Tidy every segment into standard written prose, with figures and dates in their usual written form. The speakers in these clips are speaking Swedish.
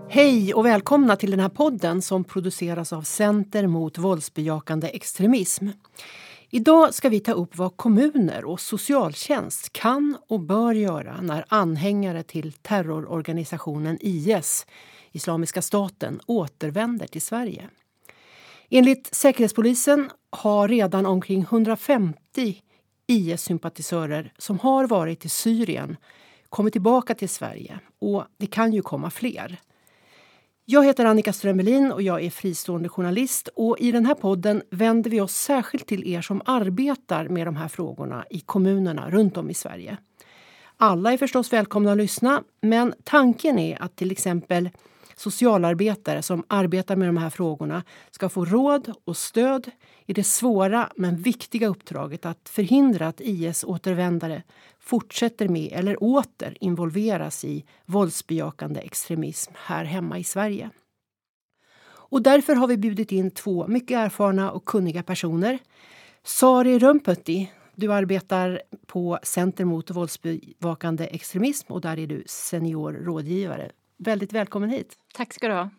Hej och välkomna till den här podden som produceras av Center mot våldsbejakande extremism. Idag ska vi ta upp vad kommuner och socialtjänst kan och bör göra när anhängare till terrororganisationen IS, Islamiska staten, återvänder till Sverige. Enligt Säkerhetspolisen har redan omkring 150 IS-sympatisörer som har varit i Syrien kommit tillbaka till Sverige, och det kan ju komma fler. Jag heter Annika Strömmelin och jag är fristående journalist, och i den här podden vänder vi oss särskilt till er som arbetar med de här frågorna i kommunerna runt om i Sverige. Alla är förstås välkomna att lyssna, men tanken är att till exempel socialarbetare som arbetar med de här frågorna ska få råd och stöd i det svåra men viktiga uppdraget att förhindra att IS-återvändare fortsätter med eller åter involveras i våldsbejakande extremism här hemma i Sverige. Och därför har vi bjudit in två mycket erfarna och kunniga personer. Sari Rönnpötti, du arbetar på Center mot våldsbejakande extremism och där är du senior rådgivare. Väldigt välkommen hit. Tack ska du ha.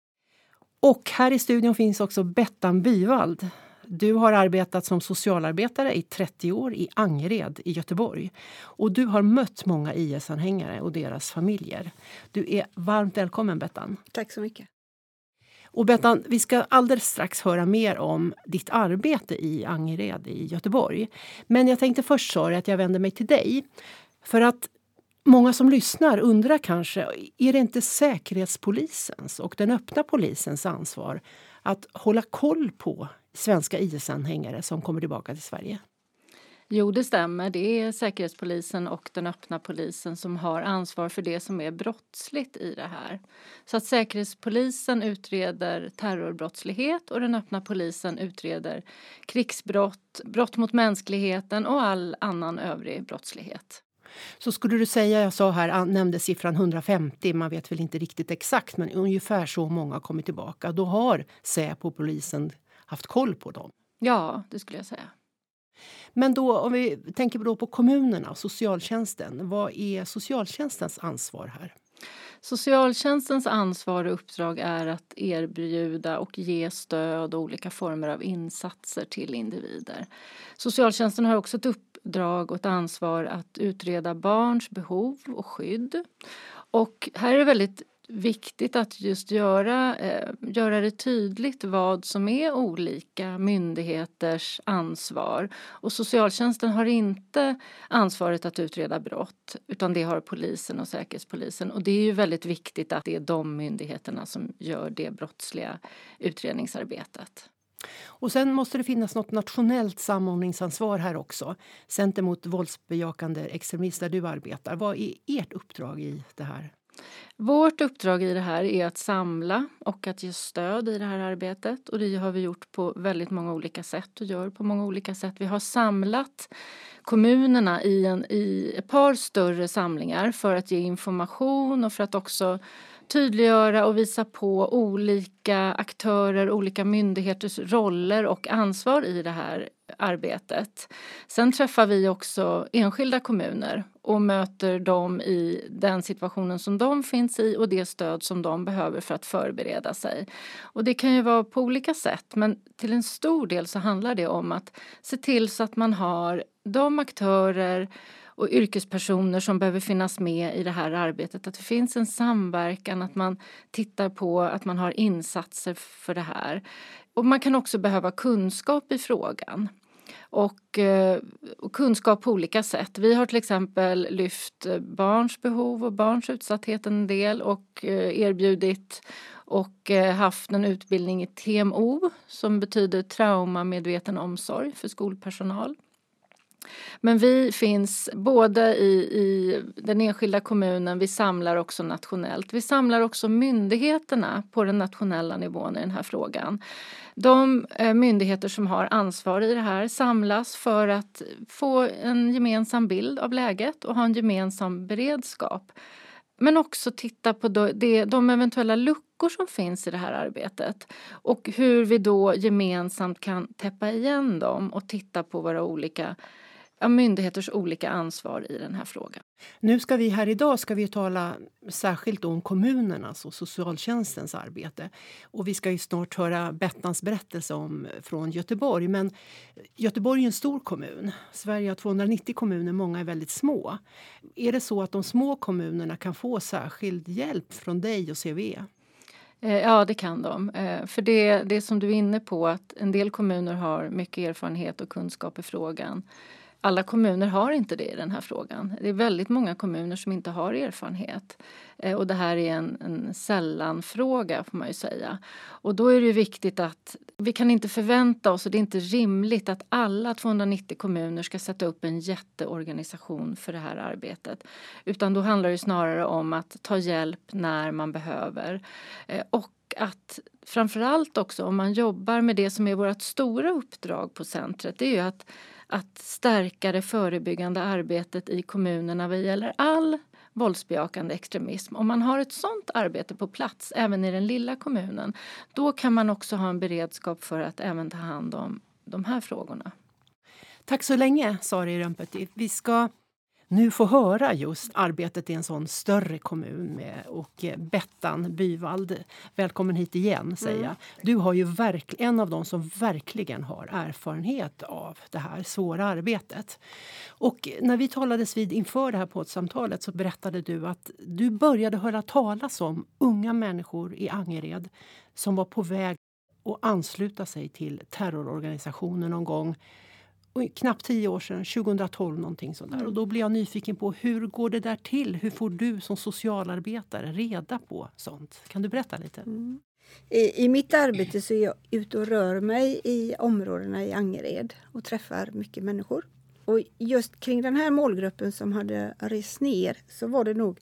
Och här i studion finns också Bettan Byvald. Du har arbetat som socialarbetare i 30 år i Angered i Göteborg. Och du har mött många IS-anhängare och deras familjer. Du är varmt välkommen, Bettan. Tack så mycket. Och Bettan, vi ska alldeles strax höra mer om ditt arbete i Angered i Göteborg. Men jag tänkte först, Sari, att jag vänder mig till dig. För att många som lyssnar undrar kanske, är det inte Säkerhetspolisens och den öppna polisens ansvar att hålla koll på svenska IS-anhängare som kommer tillbaka till Sverige? Jo, det stämmer. Det är Säkerhetspolisen och den öppna polisen som har ansvar för det som är brottsligt i det här. Så att Säkerhetspolisen utreder terrorbrottslighet och den öppna polisen utreder krigsbrott, brott mot mänskligheten och all annan övrig brottslighet. Så skulle du säga, jag sa här, nämnde siffran 150, man vet väl inte riktigt exakt, men ungefär så många har kommit tillbaka. Då har Säpo, polisen, haft koll på dem. Ja, det skulle jag säga. Men då, om vi tänker då på kommunerna och socialtjänsten, vad är socialtjänstens ansvar här? Socialtjänstens ansvar och uppdrag är att erbjuda och ge stöd och olika former av insatser till individer. Socialtjänsten har också ett uppdrag och ett ansvar att utreda barns behov och skydd. Och här är det väldigt viktigt att just göra det tydligt vad som är olika myndigheters ansvar. Och socialtjänsten har inte ansvaret att utreda brott, utan det har polisen och Säkerhetspolisen. Och det är ju väldigt viktigt att det är de myndigheterna som gör det brottsliga utredningsarbetet. Och sen måste det finnas något nationellt samordningsansvar här också. Center mot våldsbejakande extremism där du arbetar. Vad är ert uppdrag i det här? Vårt uppdrag i det här är att samla och att ge stöd i det här arbetet. Och det har vi gjort på väldigt många olika sätt och gör på många olika sätt. Vi har samlat kommunerna i ett par större samlingar för att ge information och för att också tydliggöra och visa på olika aktörer, olika myndigheters roller och ansvar i det här arbetet. Sen träffar vi också enskilda kommuner och möter dem i den situationen som de finns i och det stöd som de behöver för att förbereda sig. Och det kan ju vara på olika sätt, men till en stor del så handlar det om att se till så att man har de aktörer och yrkespersoner som behöver finnas med i det här arbetet. Att det finns en samverkan, att man tittar på att man har insatser för det här. Och man kan också behöva kunskap i frågan. Och kunskap på olika sätt. Vi har till exempel lyft barns behov och barns utsatthet en del och erbjudit och haft en utbildning i TMO som betyder traumamedveten omsorg för skolpersonal. Men vi finns både i den enskilda kommunen, vi samlar också nationellt. Vi samlar också myndigheterna på den nationella nivån i den här frågan. De myndigheter som har ansvar i det här samlas för att få en gemensam bild av läget och ha en gemensam beredskap. Men också titta på de eventuella luckor som finns i det här arbetet. Och hur vi då gemensamt kan täppa igen dem och titta på våra olika myndigheters olika ansvar i den här frågan. Nu ska vi här idag tala särskilt om kommunernas och socialtjänstens arbete. Och vi ska ju snart höra Bettans berättelse från Göteborg. Men Göteborg är en stor kommun. Sverige har 290 kommuner, många är väldigt små. Är det så att de små kommunerna kan få särskild hjälp från dig och CVE? Ja, det kan de. För det som du är inne på, att en del kommuner har mycket erfarenhet och kunskap i frågan. Alla kommuner har inte det i den här frågan. Det är väldigt många kommuner som inte har erfarenhet. Och det här är en sällanfråga, får man ju säga. Och då är det viktigt att vi kan inte förvänta oss, och det är inte rimligt att alla 290 kommuner ska sätta upp en jätteorganisation för det här arbetet. Utan då handlar det snarare om att ta hjälp när man behöver. Och att framförallt också om man jobbar med det som är vårt stora uppdrag på centret, det är ju att stärka det förebyggande arbetet i kommunerna vad gäller all våldsbejakande extremism. Om man har ett sådant arbete på plats även i den lilla kommunen, då kan man också ha en beredskap för att även ta hand om de här frågorna. Tack så länge, Sari Rönnpetti. Vi ska nu få höra just arbetet i en sån större kommun och Bettan Byvald. Välkommen hit igen, säger jag. Du har ju en av dem som verkligen har erfarenhet av det här svåra arbetet. Och när vi talades vid inför det här poddsamtalet så berättade du att du började höra talas om unga människor i Angered som var på väg att ansluta sig till terrororganisationen någon gång. Knappt 10 år sedan, 2012 någonting sånt där. Och då blir jag nyfiken på hur går det där till? Hur får du som socialarbetare reda på sånt? Kan du berätta lite? I mitt arbete så är jag ute och rör mig i områdena i Angered och träffar mycket människor. Och just kring den här målgruppen som hade rest ner så var det nog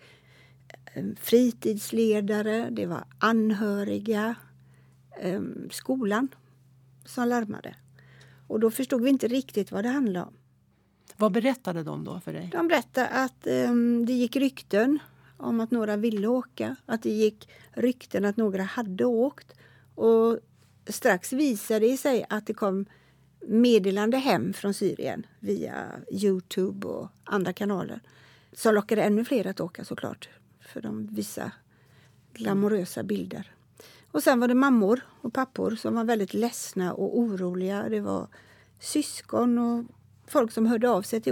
fritidsledare, det var anhöriga, skolan som larmade. Och då förstod vi inte riktigt vad det handlade om. Vad berättade de då för dig? De berättade att det gick rykten om att några ville åka. Att det gick rykten att några hade åkt. Och strax visade det sig att det kom meddelande hem från Syrien via YouTube och andra kanaler. Som lockade ännu fler att åka såklart. För de visar glamorösa bilder. Och sen var det mammor och pappor som var väldigt ledsna och oroliga. Det var syskon och folk som hörde av sig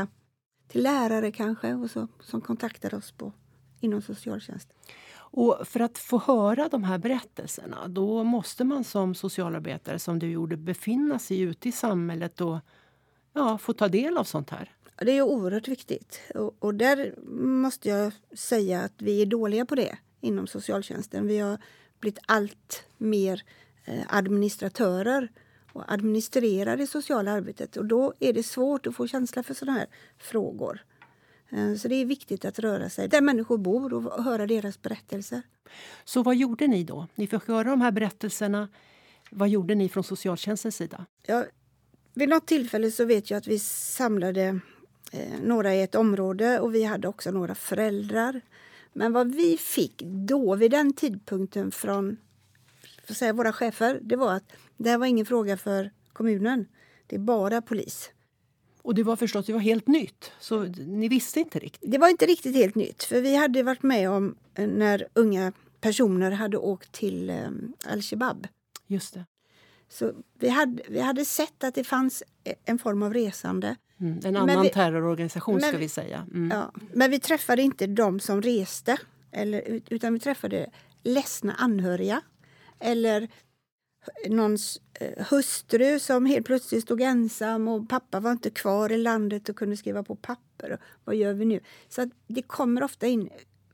till lärare kanske och så, som kontaktade oss inom socialtjänsten. Och för att få höra de här berättelserna, då måste man som socialarbetare som du gjorde befinna sig ute i samhället och få ta del av sånt här. Det är ju oerhört viktigt och där måste jag säga att vi är dåliga på det inom socialtjänsten. Vi har blivit allt mer administratörer och administrerar det sociala arbetet. Och då är det svårt att få känsla för sådana här frågor. Så det är viktigt att röra sig där människor bor och höra deras berättelser. Så vad gjorde ni då? Ni fick höra de här berättelserna. Vad gjorde ni från socialtjänstens sida? Ja, vid något tillfälle så vet jag att vi samlade några i ett område och vi hade också några föräldrar. Men vad vi fick då vid den tidpunkten från våra chefer, det var att det här var ingen fråga för kommunen. Det är bara polis. Och det var helt nytt, så ni visste inte riktigt? Det var inte riktigt helt nytt, för vi hade varit med om när unga personer hade åkt till Al-Shabaab. Just det. Så vi hade sett att det fanns en form av resande. En annan terrororganisation ska vi säga. Ja, men vi träffade inte de som reste, utan vi träffade ledsna anhöriga. Eller någons hustru som helt plötsligt stod ensam och pappa var inte kvar i landet och kunde skriva på papper. Vad gör vi nu? Så att det kommer ofta in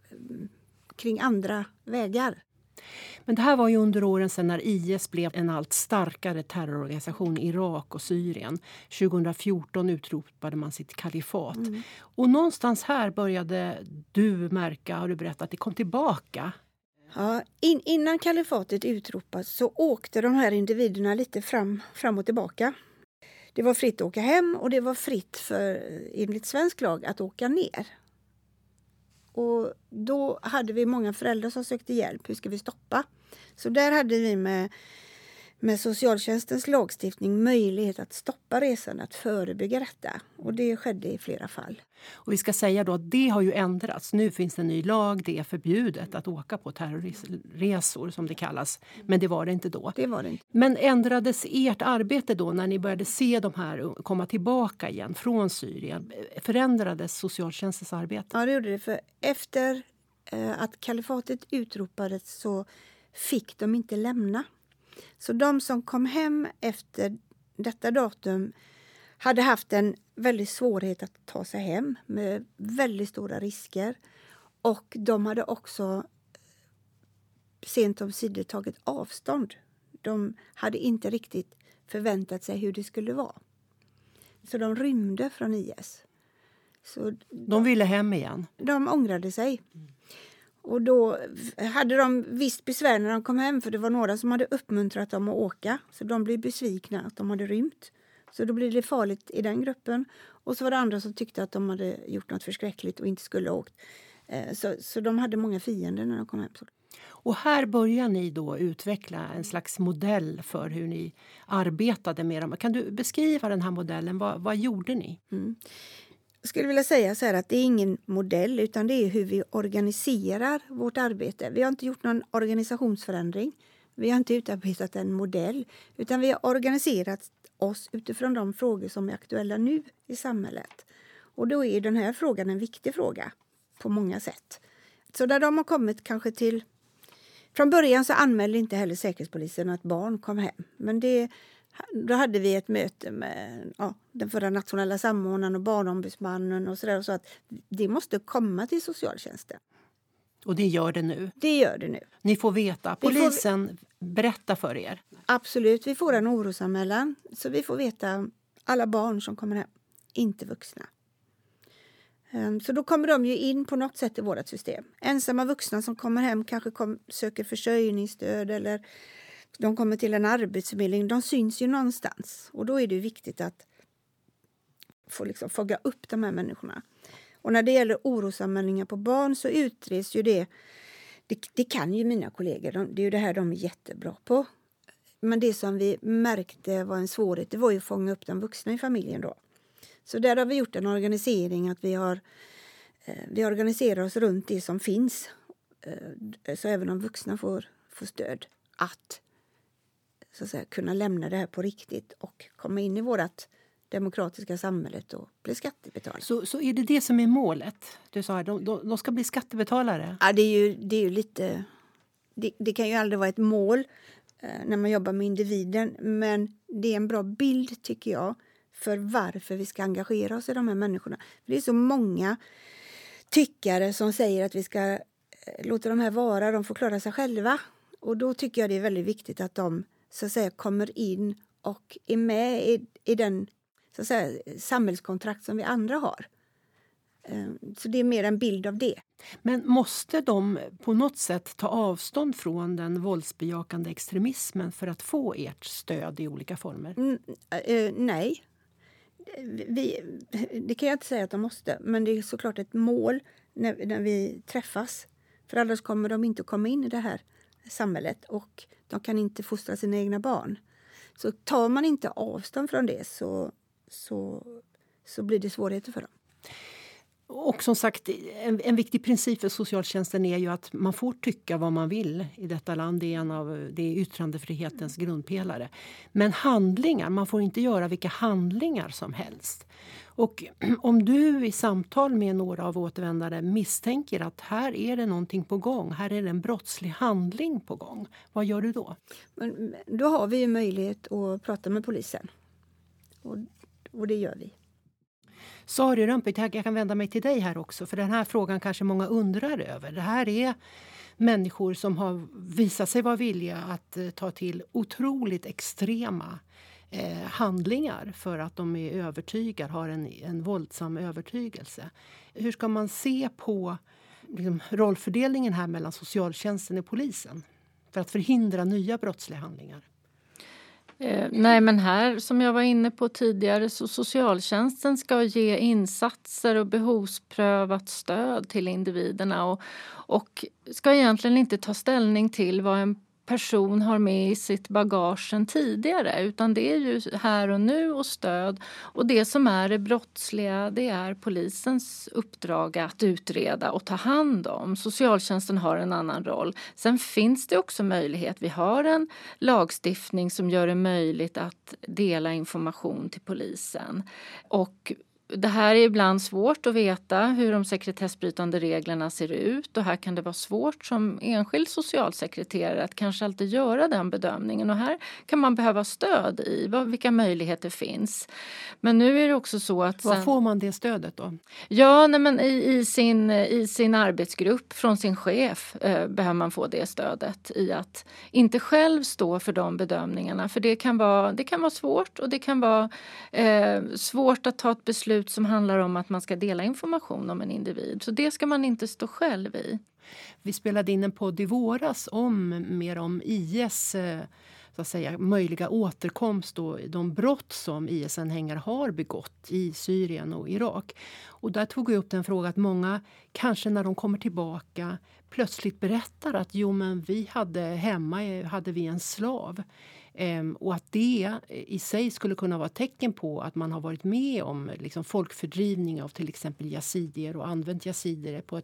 kring andra vägar. Men det här var ju under åren sedan när IS blev en allt starkare terrororganisation i Irak och Syrien. 2014 utropade man sitt kalifat. Och någonstans här började du märka, har du berättat, att det kom tillbaka. Ja, innan kalifatet utropas så åkte de här individerna lite fram och tillbaka. Det var fritt att åka hem och det var fritt för enligt svensk lag att åka ner. Och då hade vi många föräldrar som sökte hjälp. Hur ska vi stoppa? Så där hade vi med med socialtjänstens lagstiftning möjlighet att stoppa resan, att förebygga detta. Och det skedde i flera fall. Och vi ska säga då att det har ju ändrats. Nu finns det en ny lag, det är förbjudet att åka på terrorresor som det kallas. Men det var det inte då. Det var det inte. Men ändrades ert arbete då när ni började se de här komma tillbaka igen från Syrien? Förändrades socialtjänstens arbete? Ja, det gjorde det. För efter att kalifatet utropades så fick de inte lämna. Så de som kom hem efter detta datum hade haft en väldigt svårighet att ta sig hem med väldigt stora risker. Och de hade också sent om sidor tagit avstånd. De hade inte riktigt förväntat sig hur det skulle vara. Så de rymde från IS. Så de ville hem igen? De ångrade sig. Och då hade de visst besvär när de kom hem, för det var några som hade uppmuntrat dem att åka. Så de blev besvikna att de hade rymt. Så då blev det farligt i den gruppen. Och så var det andra som tyckte att de hade gjort något förskräckligt och inte skulle ha åkt. Så de hade många fiender när de kom hem. Och här börjar ni då utveckla en slags modell för hur ni arbetade med dem. Kan du beskriva den här modellen? Vad gjorde ni? Jag skulle vilja säga så här att det är ingen modell, utan det är hur vi organiserar vårt arbete. Vi har inte gjort någon organisationsförändring. Vi har inte utarbetat en modell, utan vi har organiserat oss utifrån de frågor som är aktuella nu i samhället. Och då är den här frågan en viktig fråga på många sätt. Så där de har kommit kanske till... Från början så anmälde inte heller Säkerhetspolisen att barn kom hem. Men då hade vi ett möte med den förra nationella samordnaren och barnombudsmannen och sådär. Och så att det måste komma till socialtjänsten. Och det gör det nu? Det gör det nu. Ni får veta. Polisen berättar för er? Absolut. Vi får en orosanmälan. Så vi får veta alla barn som kommer hem. Inte vuxna. Så då kommer de ju in på något sätt i vårt system. Ensamma vuxna som kommer hem kanske söker försörjningsstöd eller de kommer till en arbetsförmedling. De syns ju någonstans. Och då är det viktigt att få fånga upp de här människorna. Och när det gäller orosanmälningar på barn så utreds ju det. Det kan ju mina kollegor. Det är ju det här de är jättebra på. Men det som vi märkte var en svårighet, det var ju att fånga upp de vuxna i familjen då. Så där har vi gjort en organisering att vi organiserar oss runt det som finns. Så även om vuxna får stöd att, så att säga, kunna lämna det här på riktigt och komma in i vårt demokratiska samhället och bli skattebetalare. Så är det som är målet? Du sa att de ska bli skattebetalare? Ja, det är ju lite... Det kan ju aldrig vara ett mål när man jobbar med individen. Men det är en bra bild, tycker jag, för varför vi ska engagera oss i de här människorna. För det är så många tyckare som säger att vi ska låta de här vara, de får klara sig själva. Och då tycker jag det är väldigt viktigt att de, så att säga, kommer in och är med i den, så att säga, samhällskontrakt som vi andra har. Så det är mer en bild av det. Men måste de på något sätt ta avstånd från den våldsbejakande extremismen för att få ert stöd i olika former? Nej. Det kan jag inte säga att de måste. Men det är såklart ett mål när vi träffas. För annars kommer de inte att komma in i det här samhället. Och de kan inte fostra sina egna barn. Så tar man inte avstånd från det så blir det svårigheter för dem. Och som sagt, en viktig princip för socialtjänsten är ju att man får tycka vad man vill i detta land. Det är yttrandefrihetens grundpelare. Men handlingar, man får inte göra vilka handlingar som helst. Och om du i samtal med några av återvändare misstänker att här är det någonting på gång, här är det en brottslig handling på gång, vad gör du då? Men då har vi ju möjlighet att prata med polisen. Och det gör vi. Sari Rönnqvist, jag kan vända mig till dig här också, för den här frågan kanske många undrar över. Det här är människor som har visat sig vara villiga att ta till otroligt extrema handlingar för att de är övertygade, har en våldsam övertygelse. Hur ska man se på rollfördelningen här mellan socialtjänsten och polisen för att förhindra nya brottsliga handlingar? Nej, men här som jag var inne på tidigare så socialtjänsten ska ge insatser och behovsprövat stöd till individerna och ska egentligen inte ta ställning till vad en person har med i sitt bagage sedan tidigare, utan det är ju här och nu och stöd. Och det som är det brottsliga, det är polisens uppdrag att utreda och ta hand om. Socialtjänsten har en annan roll. Sen finns det också möjlighet, vi har en lagstiftning som gör det möjligt att dela information till polisen. Och det här är ibland svårt att veta hur de sekretessbrytande reglerna ser ut, och här kan det vara svårt som enskild socialsekreterare att kanske alltid göra den bedömningen, och här kan man behöva stöd i vilka möjligheter finns. Men nu är det också så att... Var får man det stödet då? Ja, men i sin arbetsgrupp från sin chef behöver man få det stödet i att inte själv stå för de bedömningarna, för det kan vara svårt, och det kan vara svårt att ta ett beslut som handlar om att man ska dela information om en individ. Så det ska man inte stå själv i. Vi spelade in en podd i våras mer om IS så att säga, möjliga återkomst och de brott som IS-anhängare har begått i Syrien och Irak. Och där tog jag upp den frågan att många kanske när de kommer tillbaka plötsligt berättar att vi hade vi en slav. Och att det i sig skulle kunna vara ett tecken på att man har varit med om liksom, folkfördrivning av till exempel yazidier och använt yazidier på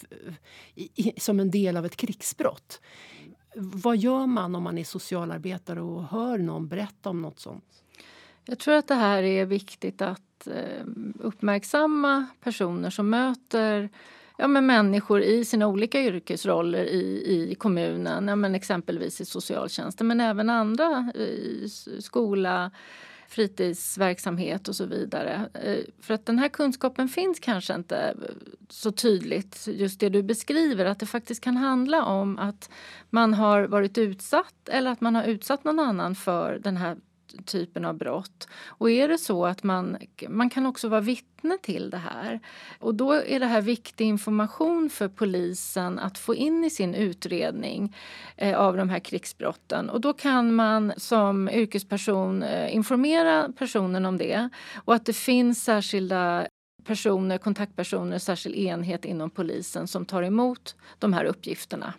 som en del av ett krigsbrott. Vad gör man om man är socialarbetare och hör någon berätta om något sånt? Jag tror att det här är viktigt att uppmärksamma personer som möter människor i sina olika yrkesroller i kommunen, men exempelvis i socialtjänsten, men även andra i skola, fritidsverksamhet och så vidare. För att den här kunskapen finns kanske inte så tydligt, just det du beskriver, att det faktiskt kan handla om att man har varit utsatt eller att man har utsatt någon annan för den här typen av brott. Och är det så att man kan också vara vittne till det här. Och då är det här viktig information för polisen att få in i sin utredning av de här krigsbrotten. Och då kan man som yrkesperson informera personen om det. Och att det finns särskilda kontaktpersoner, särskild enhet inom polisen som tar emot de här uppgifterna.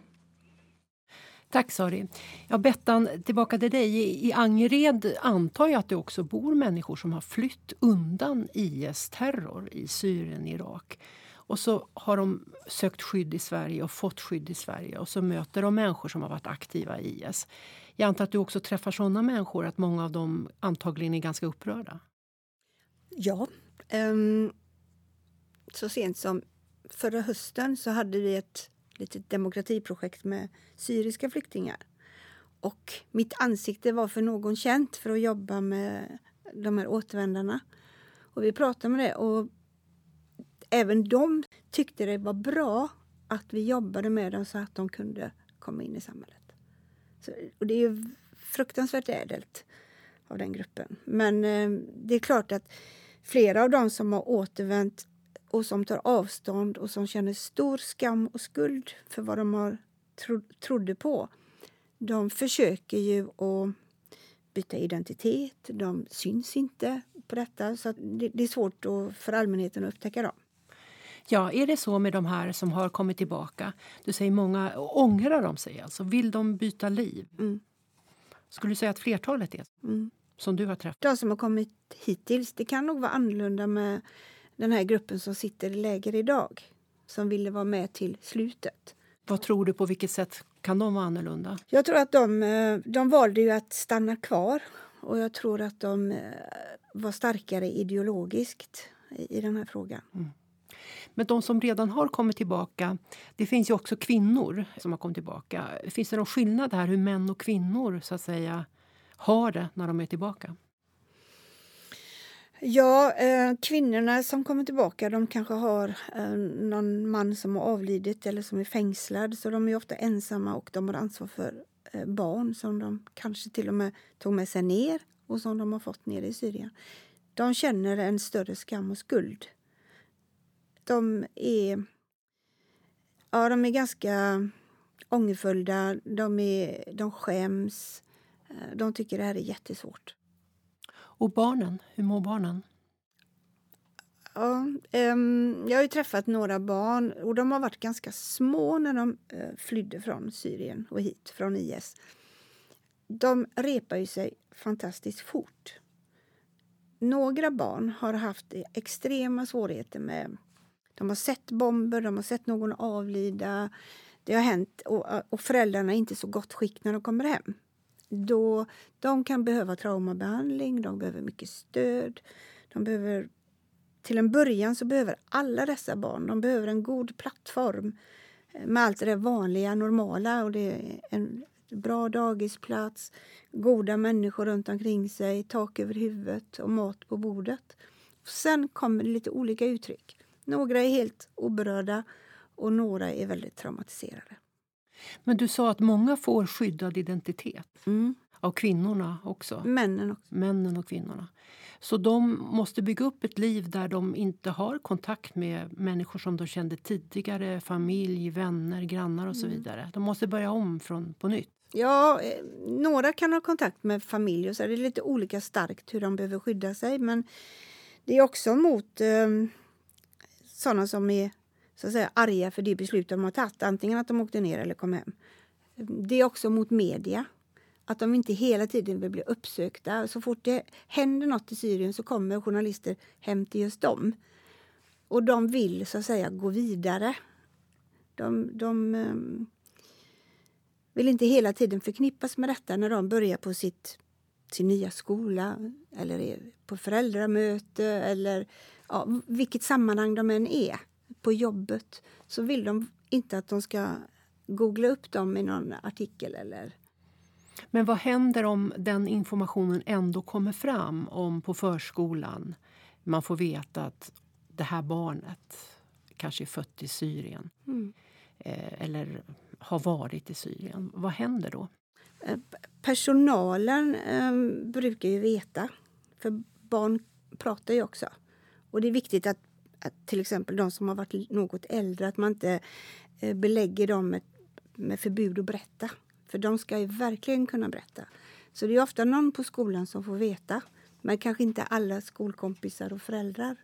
Tack Sari. Ja, Bettan, tillbaka till dig. I Angered antar jag att det också bor människor som har flytt undan IS-terror i Syrien och Irak. Och så har de sökt skydd i Sverige och fått skydd i Sverige. Och så möter de människor som har varit aktiva i IS. Jag antar att du också träffar sådana människor, att många av dem antagligen är ganska upprörda. Ja, så sent som förra hösten så hade vi ett litet demokratiprojekt med syriska flyktingar. Och mitt ansikte var för någon känt för att jobba med de här återvändarna. Och vi pratade med det, och även de tyckte det var bra att vi jobbade med dem så att de kunde komma in i samhället. Och det är ju fruktansvärt ädelt av den gruppen. Men det är klart att flera av dem som har återvänt och som tar avstånd och som känner stor skam och skuld för vad de har trodde på. De försöker ju att byta identitet. De syns inte på detta, så att det är svårt för allmänheten att upptäcka dem. Ja, är det så med de här som har kommit tillbaka? Du säger många ångrar de sig, alltså vill de byta liv? Mm. Skulle du säga att flertalet är som du har träffat? De som har kommit hittills, det kan nog vara annorlunda med den här gruppen som sitter i läger idag, som ville vara med till slutet. Vad tror du, på vilket sätt kan de vara annorlunda? Jag tror att de valde ju att stanna kvar, och jag tror att de var starkare ideologiskt i den här frågan. Mm. Men de som redan har kommit tillbaka, det finns ju också kvinnor som har kommit tillbaka. Finns det någon skillnad här hur män och kvinnor så att säga har det när de är tillbaka? Ja, kvinnorna som kommer tillbaka, de kanske har någon man som har avlidit eller som är fängslad. Så de är ofta ensamma, och de har ansvar för barn som de kanske till och med tog med sig ner och som de har fått ner i Syrien. De känner en större skam och skuld. De är ganska ångerfulla, de skäms, de tycker det här är jättesvårt. Och barnen, hur mår barnen? Ja, jag har ju träffat några barn, och de har varit ganska små när de flydde från Syrien och hit, från IS. de repar ju sig fantastiskt fort. Några barn har haft extrema svårigheter med... De har sett bomber, de har sett någon avlida. Det har hänt och föräldrarna är inte så gott skick när de kommer hem. Då, de kan behöva traumabehandling, de behöver mycket stöd. Till en början så behöver alla dessa barn, de behöver en god plattform med allt det vanliga, normala. Och det är en bra dagisplats, goda människor runt omkring sig, tak över huvudet och mat på bordet. Sen kommer det lite olika uttryck. Några är helt oberörda och några är väldigt traumatiserade. Men du sa att många får skyddad identitet. Av kvinnorna också. Männen och kvinnorna. Så de måste bygga upp ett liv där de inte har kontakt med människor som de kände tidigare. Familj, vänner, grannar och så vidare. De måste börja om på nytt. Ja, några kan ha kontakt med familj och så är det lite olika starkt hur de behöver skydda sig. Men det är också mot sådana som är så att säga arga för det beslut de har tagit. Antingen att de åkte ner eller kom hem. Det är också mot media. Att de inte hela tiden vill bli uppsökta. Så fort det händer något i Syrien så kommer journalister hem till just dem. Och de vill så att säga gå vidare. De vill inte hela tiden förknippas med detta när de börjar på sin nya skola. Eller är på föräldramöte. Eller vilket sammanhang de än är. På jobbet. Så vill de inte att de ska googla upp dem i någon artikel eller... Men vad händer om den informationen ändå kommer fram om på förskolan? Man får veta att det här barnet kanske är fött i Syrien. Eller har varit i Syrien. Vad händer då? Personalen brukar ju veta. För barn pratar ju också. Och det är viktigt att till exempel de som har varit något äldre, att man inte belägger dem med förbud att berätta. För de ska ju verkligen kunna berätta. Så det är ofta någon på skolan som får veta. Men kanske inte alla skolkompisar och föräldrar.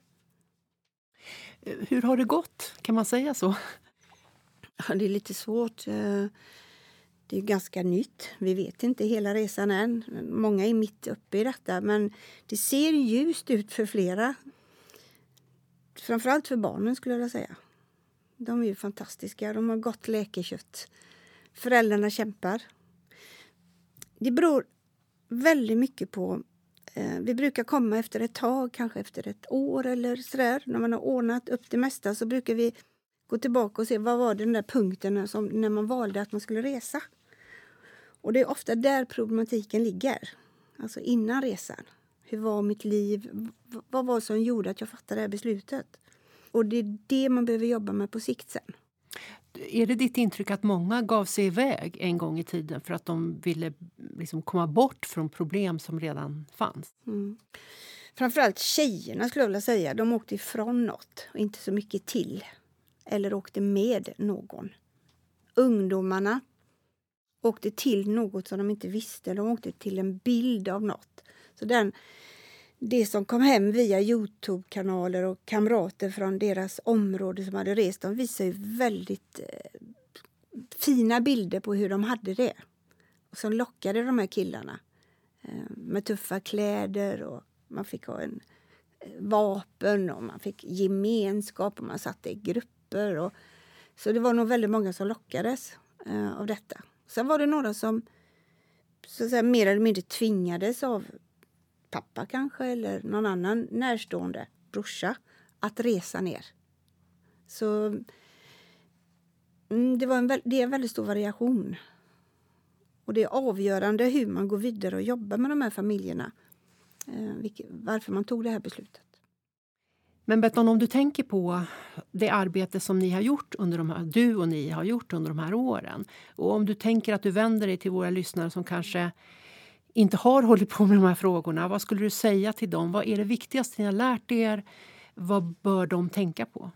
Hur har det gått? Kan man säga så? Ja, det är lite svårt. Det är ganska nytt. Vi vet inte hela resan än. Många är mitt uppe i detta. Men det ser ljust ut för flera. Framförallt för barnen skulle jag säga. De är ju fantastiska. De har gott läkekött. Föräldrarna kämpar. Det beror väldigt mycket på... vi brukar komma efter ett tag, kanske efter ett år eller sådär. När man har ordnat upp det mesta så brukar vi gå tillbaka och se vad var den där punkten som, när man valde att man skulle resa. Och det är ofta där problematiken ligger. Alltså innan resan. Hur var mitt liv? Vad var det som gjorde att jag fattade det här beslutet? Och det är det man behöver jobba med på sikt sen. Är det ditt intryck att många gav sig iväg en gång i tiden för att de ville liksom komma bort från problem som redan fanns? Framförallt tjejerna skulle jag vilja säga. De åkte ifrån något och inte så mycket till. Eller åkte med någon. Ungdomarna åkte till något som de inte visste. De åkte till en bild av något. Så det som kom hem via YouTube-kanaler och kamrater från deras område som hade rest, de visar ju väldigt fina bilder på hur de hade det. Och så lockade de här killarna med tuffa kläder och man fick ha en vapen och man fick gemenskap och man satt i grupper. Så det var nog väldigt många som lockades av detta. Sen var det några som så att säga, mer eller mindre tvingades av pappa kanske eller någon annan närstående brorsa att resa ner. Så det är en väldigt stor variation. Och det är avgörande hur man går vidare och jobbar med de här familjerna. Varför man tog det här beslutet. Men Bettan, om du tänker på det arbete som ni har gjort du och ni har gjort under de här åren. Och om du tänker att du vänder dig till våra lyssnare som kanske inte har hållit på med de här frågorna. Vad skulle du säga till dem? Vad är det viktigaste ni har lärt er? Vad bör de tänka på?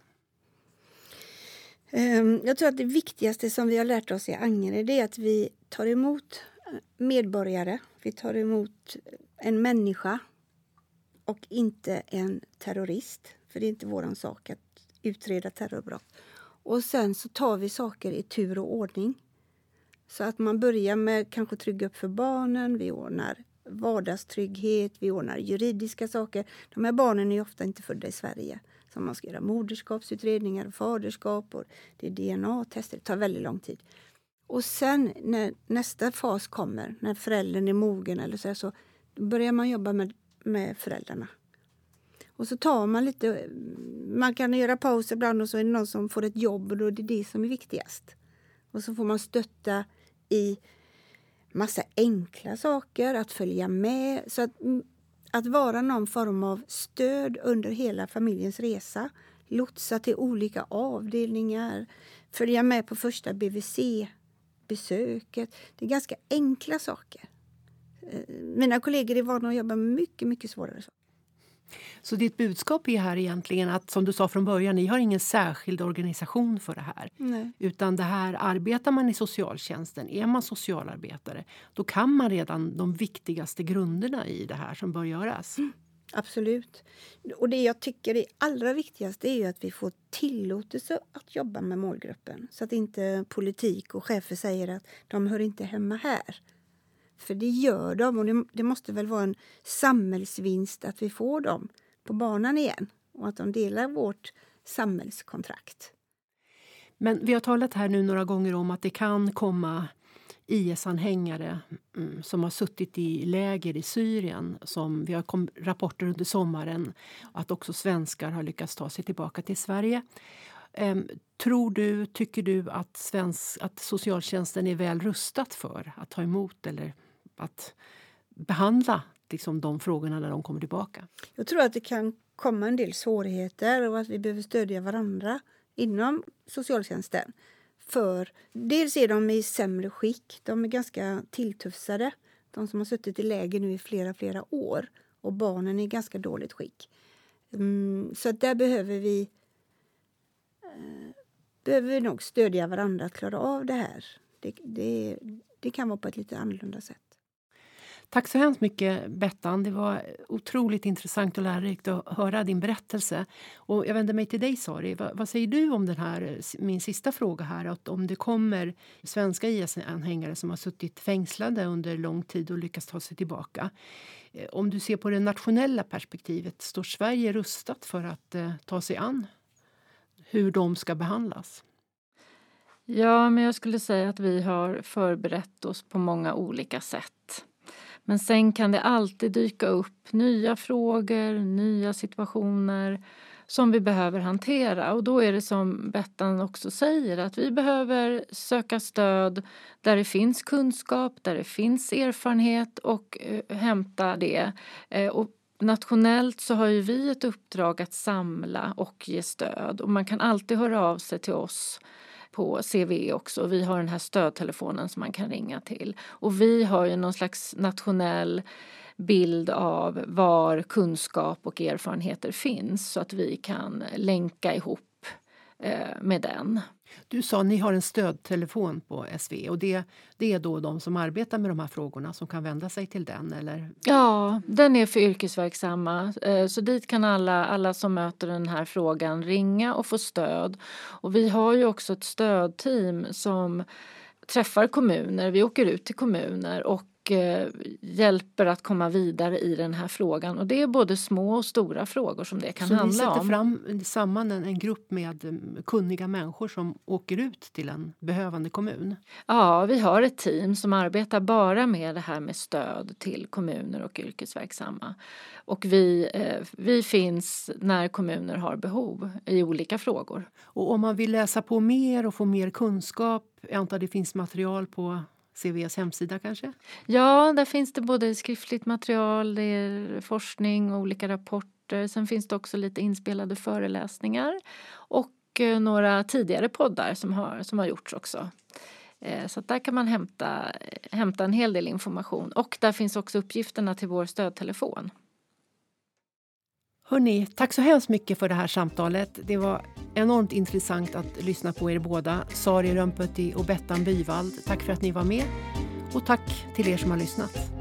Jag tror att det viktigaste som vi har lärt oss i Angered är att vi tar emot medborgare. Vi tar emot en människa och inte en terrorist. För det är inte våran sak att utreda terrorbrott. Och sen så tar vi saker i tur och ordning. Så att man börjar med kanske trygga upp för barnen, vi ordnar vardagstrygghet, vi ordnar juridiska saker. De här barnen är ofta inte födda i Sverige. Så man ska göra moderskapsutredningar, faderskap och det är DNA-tester. Det tar väldigt lång tid. Och sen när nästa fas kommer, när föräldern är mogen eller så börjar man jobba med föräldrarna. Och så tar man lite, man kan göra pauser ibland och så är det någon som får ett jobb och då är det det som är viktigast. Och så får man stötta i massa enkla saker, att följa med. Så att vara någon form av stöd under hela familjens resa. Lotsa till olika avdelningar. Följa med på första BVC-besöket. Det är ganska enkla saker. Mina kollegor är vana att jobba med mycket, mycket svårare saker. Så ditt budskap är här egentligen att, som du sa från början, ni har ingen särskild organisation för det här. Nej. Utan det här, arbetar man i socialtjänsten, är man socialarbetare, då kan man redan de viktigaste grunderna i det här som bör göras. Absolut. Och det jag tycker är allra viktigast är ju att vi får tillåtelse att jobba med målgruppen. Så att inte politik och chefer säger att de hör inte hemma här. För det gör de och det måste väl vara en samhällsvinst att vi får dem på banan igen. Och att de delar vårt samhällskontrakt. Men vi har talat här nu några gånger om att det kan komma IS-anhängare som har suttit i läger i Syrien. Som vi har rapporter under sommaren att också svenskar har lyckats ta sig tillbaka till Sverige. Tycker du att socialtjänsten är väl rustat för att ta emot eller att behandla liksom, de frågorna när de kommer tillbaka? Jag tror att det kan komma en del svårigheter och att vi behöver stödja varandra inom socialtjänsten. För dels är de i sämre skick, de är ganska tilltufsade. De som har suttit i läger nu i flera år och barnen är i ganska dåligt skick. Så att där behöver vi nog stödja varandra att klara av det här. Det kan vara på ett lite annorlunda sätt. Tack så hemskt mycket, Bettan. Det var otroligt intressant och lärorikt att höra din berättelse. Och jag vänder mig till dig, Sari. Vad säger du om den här, min sista fråga här? Att om det kommer svenska IS-anhängare som har suttit fängslade under lång tid och lyckas ta sig tillbaka. Om du ser på det nationella perspektivet, står Sverige rustat för att ta sig an hur de ska behandlas? Ja, men jag skulle säga att vi har förberett oss på många olika sätt. Men sen kan det alltid dyka upp nya frågor, nya situationer som vi behöver hantera. Och då är det som Bettan också säger, att vi behöver söka stöd där det finns kunskap, där det finns erfarenhet och hämta det. Och nationellt så har ju vi ett uppdrag att samla och ge stöd. Och man kan alltid höra av sig till oss på CV också. Vi har den här stödtelefonen som man kan ringa till. Och vi har ju någon slags nationell bild av var kunskap och erfarenheter finns. Så att vi kan länka ihop med den. Du sa att ni har en stödtelefon på SV och det är då de som arbetar med de här frågorna som kan vända sig till den, eller? Ja, den är för yrkesverksamma. Så dit kan alla som möter den här frågan ringa och få stöd. Och vi har ju också ett stödteam som träffar kommuner. Vi åker ut till kommuner och hjälper att komma vidare i den här frågan. Och det är både små och stora frågor som det kan handla om. Så ni sätter samman en grupp med kunniga människor som åker ut till en behövande kommun? Ja, vi har ett team som arbetar bara med det här med stöd till kommuner och yrkesverksamma. Och vi finns när kommuner har behov i olika frågor. Och om man vill läsa på mer och få mer kunskap, jag antar det finns material på CVs hemsida kanske? Ja, där finns det både skriftligt material, det är forskning och olika rapporter. Sen finns det också lite inspelade föreläsningar och några tidigare poddar som har gjorts också. Så att där kan man hämta en hel del information. Och där finns också uppgifterna till vår stödtelefon. Hörrni, tack så hemskt mycket för det här samtalet. Det var enormt intressant att lyssna på er båda. Sari Römpötti och Bettan Byvald. Tack för att ni var med. Och tack till er som har lyssnat.